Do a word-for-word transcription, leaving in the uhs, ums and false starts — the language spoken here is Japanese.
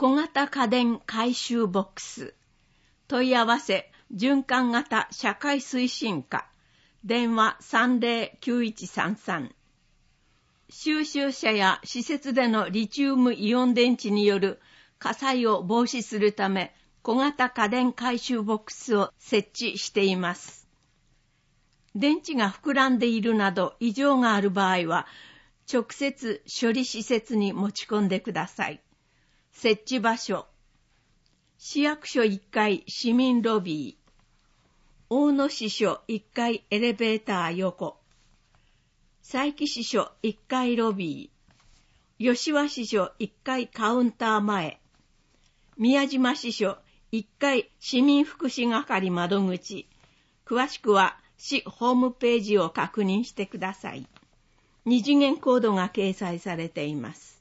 小型家電回収ボックス。問い合わせ、循環型社会推進課。電話 さんぜろきゅういちさんさん。収集車や施設でのリチウムイオン電池による火災を防止するため、小型家電回収ボックスを設置しています。電池が膨らんでいるなど異常がある場合は、直接処理施設に持ち込んでください。設置場所。市役所いっかい市民ロビー。大野支所いっかいエレベーター横。佐伯支所いっかいロビー。吉和支所いっかいカウンター前。宮島支所いっかい市民福祉係窓口。詳しくは市ホームページを確認してください。二次元コードが掲載されています。